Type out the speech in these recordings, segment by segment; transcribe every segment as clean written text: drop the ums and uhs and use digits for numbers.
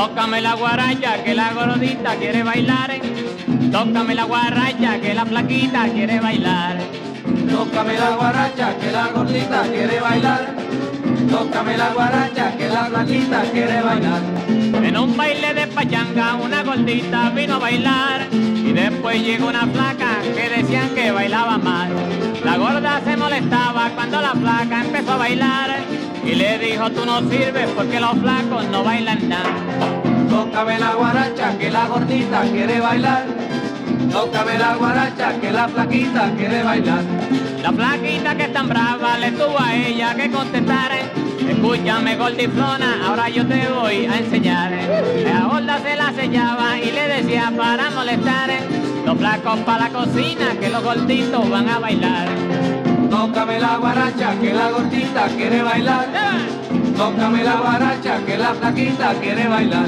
Tócame la guaracha que la gordita quiere bailar. Tócame la guaracha que la flaquita quiere bailar. Tócame la guaracha que la gordita quiere bailar. Tócame la guaracha que la flaquita quiere bailar. En un baile de pachanga una gordita vino a bailar y después llegó una flaca que decían que bailaba mal. La gorda se molestaba cuando la flaca empezó a bailar y le dijo: tú no sirves porque los flacos no bailan nada. Tócame la guaracha que la gordita quiere bailar. Tócame la guaracha que la flaquita quiere bailar. La flaquita que es tan brava le tuvo a ella que contestar: escúchame gordiflona, ahora yo te voy a enseñar. La gorda se la sellaba y le decía para molestar: los flacos para la cocina que los gorditos van a bailar. Tócame la guaracha que la gordita quiere bailar. Tócame la guaracha que la flaquita quiere bailar.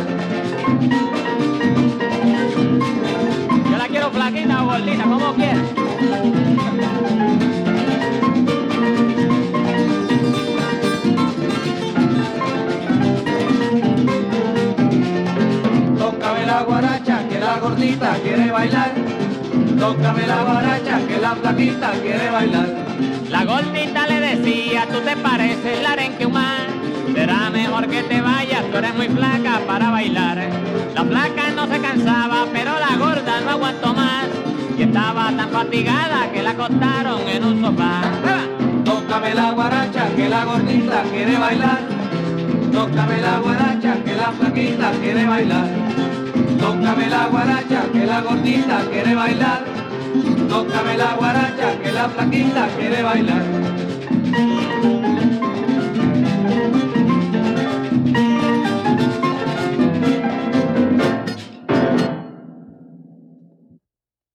Yo la quiero flaquita o gordita, como quieras. Tócame la guaracha que la gordita quiere bailar. Tócame la guaracha que la flaquita quiere bailar. La gordita le decía: tú te pareces la arenque humana, será mejor que te vayas, tú eres muy flaca para bailar. La flaca no se cansaba, pero la gorda no aguantó más y estaba tan fatigada que la acostaron en un sofá. Tócame la guaracha que la gordita quiere bailar. Tócame la guaracha que la flaquita quiere bailar. Tócame la guaracha que la gordita quiere bailar. Tócame la guaracha que la flaquita quiere bailar.